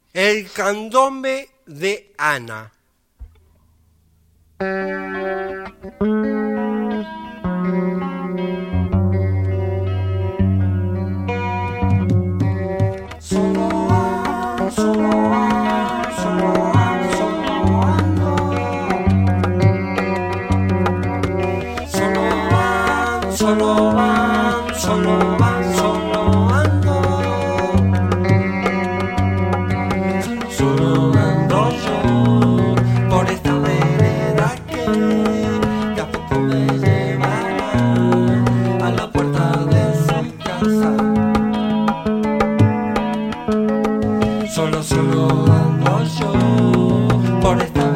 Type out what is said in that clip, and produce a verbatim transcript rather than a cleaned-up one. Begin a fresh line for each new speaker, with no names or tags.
El candombe de Ana.
Solo ando, solo ando, solo ando, solo ando. Solo ando, solo ando, solo ando, solo ando. Solo ando yo por esta vereda que de a poco me llevará a la puerta de su casa. Solo, solo ando yo por esta